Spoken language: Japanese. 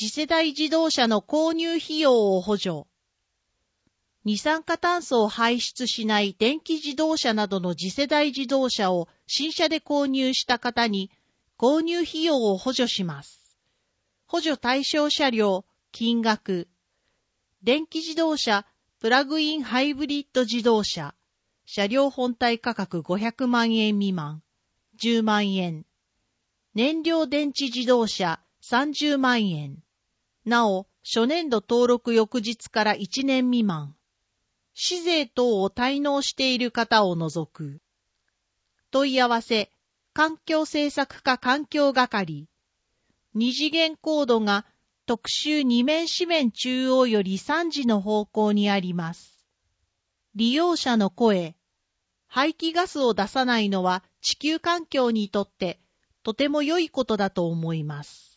次世代自動車の購入費用を補助。二酸化炭素を排出しない電気自動車などの次世代自動車を新車で購入した方に購入費用を補助します。補助対象車両、金額。電気自動車、プラグインハイブリッド自動車。車両本体価格500万円未満。10万円。燃料電池自動車30万円。なお、初年度登録翌日から1年未満。市税等を滞納している方を除く。問い合わせ、環境政策課環境係。二次元コードが特集2面紙面中央より3時の方向にあります。利用者の声。排気ガスを出さないのは地球環境にとってとても良いことだと思います。